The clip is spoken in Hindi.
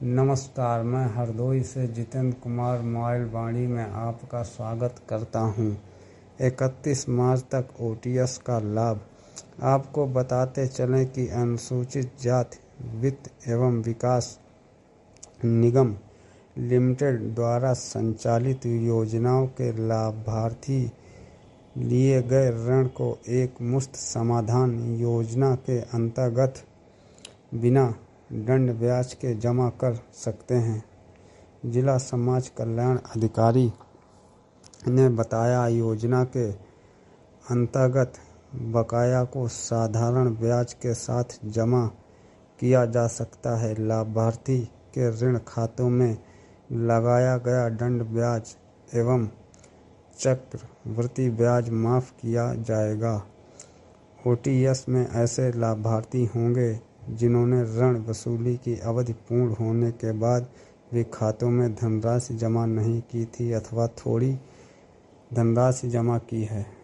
नमस्कार, मैं हरदोई से जितेंद्र कुमार मोबाइल वाणी में आपका स्वागत करता हूं। 31 मार्च तक ओटीएस का लाभ। आपको बताते चलें कि अनुसूचित जाति वित्त एवं विकास निगम लिमिटेड द्वारा संचालित योजनाओं के लाभार्थी लिए गए ऋण को एक मुश्त समाधान योजना के अंतर्गत बिना दंड ब्याज के जमा कर सकते हैं। जिला समाज कल्याण अधिकारी ने बताया, योजना के अंतर्गत बकाया को साधारण ब्याज के साथ जमा किया जा सकता है। लाभार्थी के ऋण खातों में लगाया गया दंड ब्याज एवं चक्रवृद्धि ब्याज माफ किया जाएगा। ओटीएस में ऐसे लाभार्थी होंगे जिन्होंने ऋण वसूली की अवधि पूर्ण होने के बाद भी खातों में धनराशि जमा नहीं की थी अथवा थोड़ी धनराशि जमा की है।